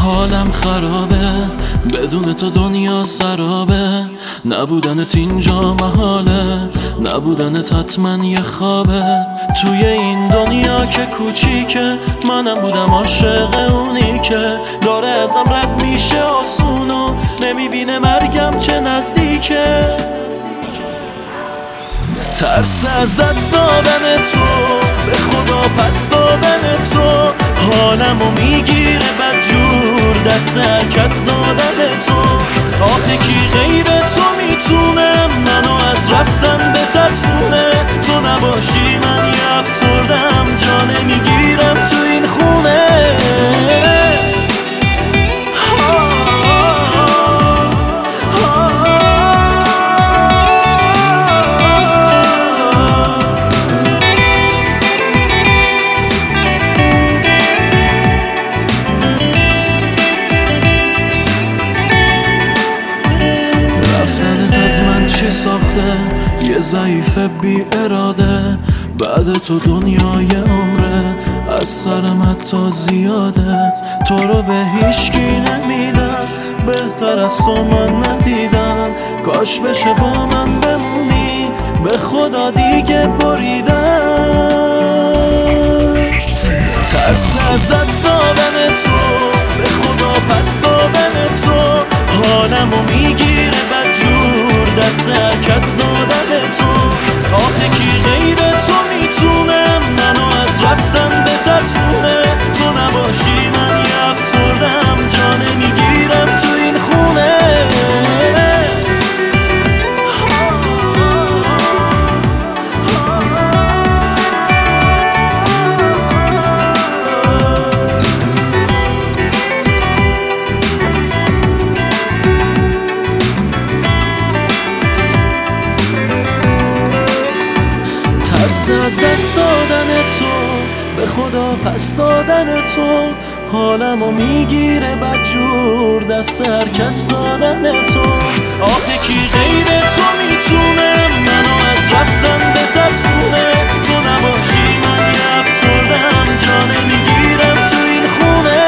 حالم خرابه، بدون تو دنیا سرابه. نبودنت اینجا محاله، نبودنت حتما یه خوابه. توی این دنیا که کوچیکه، منم بودم عاشق اونی که داره ازم رد میشه آسون و نمیبینه مرگم چه نزدیکه. ترس از دست دادن تو، به خدا پس دادن تو، حالمو میگیره بدجور دست هر کس دادن تو. آخه کی غیر تو میتونه منو از رفتن بترسونه؟ تو نباشی من یه افسردم، جا نمیگیرم تو این خونه. چی ساخته یه ضعیف بی اراده؟ بعد تو دنیای عمره، از سرم حتی زیاده. تو رو به هیچکی نمیدم، بهتر از تو من ندیدم. کاش بشه با من بمونی، به خدا دیگه بریدم. ترس از دست دادن تو، به خدا پس دادن تو، حالمو میگیره بدجور دست هر کس دادن تو. آخه کی غیر تو میتونه منو از رفتن بترسونه؟ تو نباشی من یه افسردم، جا نمیگیرم تو این خونه. ترس از دست دادن تو، به خدا پس دادن تو، حالمو میگیره بدجور دست هر کس دادن تو. آخه کی غیر تو میتونه منو از رفتن بترسونه؟ تو نباشی من یه افسردم، جا نمیگیرم تو این خونه.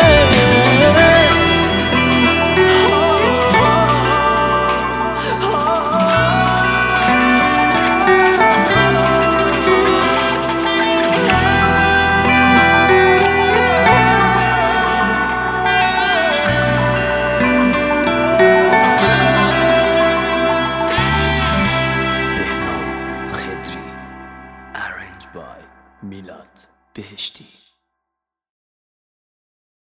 میلاد بهشتی.